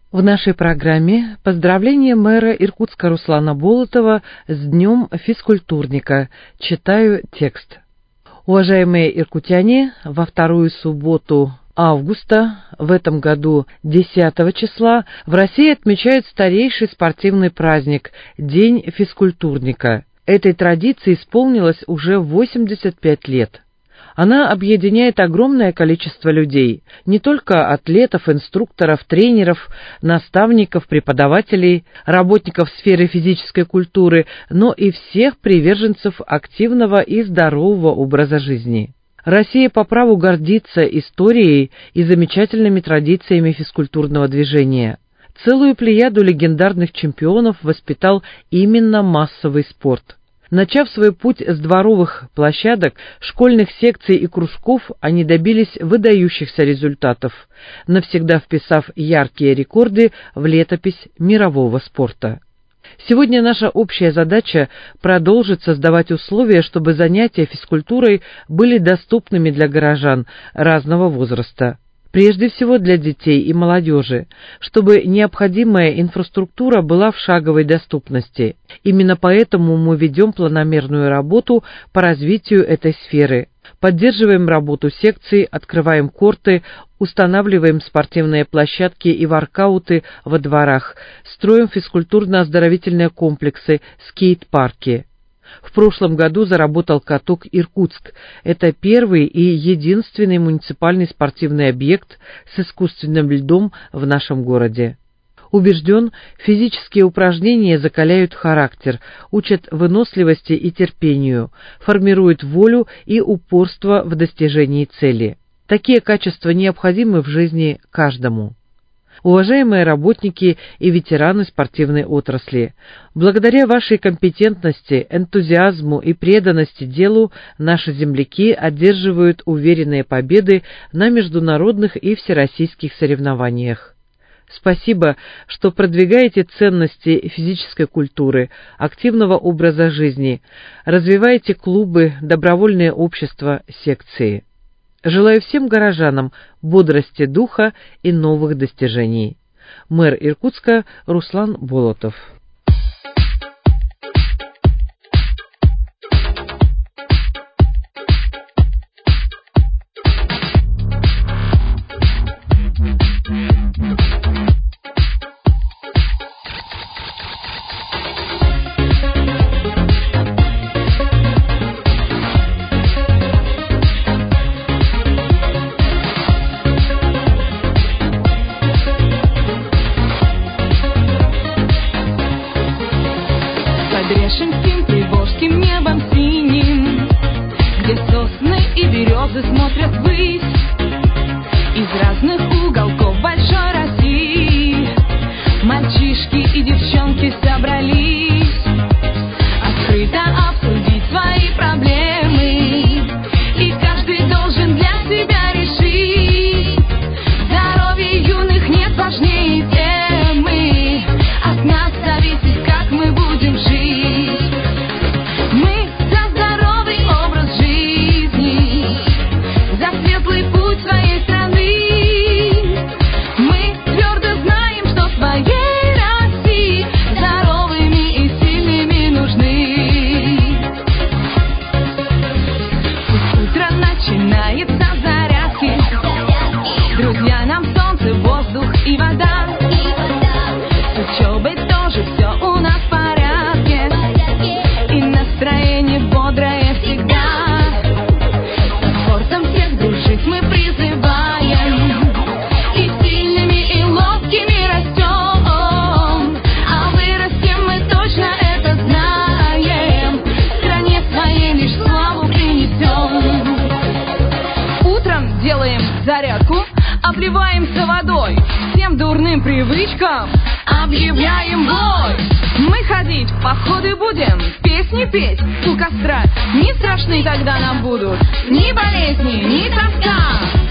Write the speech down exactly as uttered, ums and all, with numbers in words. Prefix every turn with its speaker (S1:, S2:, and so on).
S1: В нашей программе поздравление мэра Иркутска Руслана Болотова с Днем физкультурника. Читаю текст. Уважаемые иркутяне, во вторую субботу августа в этом году десятого числа в России отмечают старейший спортивный праздник – День физкультурника. Этой традиции исполнилось уже восемьдесят пять лет. Она объединяет огромное количество людей, не только атлетов, инструкторов, тренеров, наставников, преподавателей, работников сферы физической культуры, но и всех приверженцев активного и здорового образа жизни. Россия по праву гордится историей и замечательными традициями физкультурного движения. Целую плеяду легендарных чемпионов воспитал именно массовый спорт. Начав свой путь с дворовых площадок, школьных секций и кружков, они добились выдающихся результатов, навсегда вписав яркие рекорды в летопись мирового спорта. Сегодня наша общая задача – продолжить создавать условия, чтобы занятия физкультурой были доступными для горожан разного возраста. Прежде всего для детей и молодежи, чтобы необходимая инфраструктура была в шаговой доступности. Именно поэтому мы ведем планомерную работу по развитию этой сферы. Поддерживаем работу секций, открываем корты, устанавливаем спортивные площадки и воркауты во дворах, строим физкультурно-оздоровительные комплексы, скейт-парки. В прошлом году заработал каток «Иркутск». Это первый и единственный муниципальный спортивный объект с искусственным льдом в нашем городе. Убежден, физические упражнения закаляют характер, учат выносливости и терпению, формируют волю и упорство в достижении цели. Такие качества необходимы в жизни каждому. Уважаемые работники и ветераны спортивной отрасли, благодаря вашей компетентности, энтузиазму и преданности делу наши земляки одерживают уверенные победы на международных и всероссийских соревнованиях. Спасибо, что продвигаете ценности физической культуры, активного образа жизни, развиваете клубы, добровольные общества, секции. Желаю всем горожанам бодрости духа и новых достижений. Мэр Иркутска Руслан Болотов.
S2: Грешенским приволжским небом синим, где сосны и березы смотрят ввысь, из разных уголков большой России мальчишки и девчонки собрались открыто обсудить свои проблемы, и каждый должен для себя решить. Здоровье юных нет важнее темы, от нас зависит, как мы будем жить. Зарядку, обливаемся водой, всем дурным привычкам объявляем бой. Мы ходить в походы будем, песни петь у костра. Не страшны тогда нам будут ни болезни, ни тоска.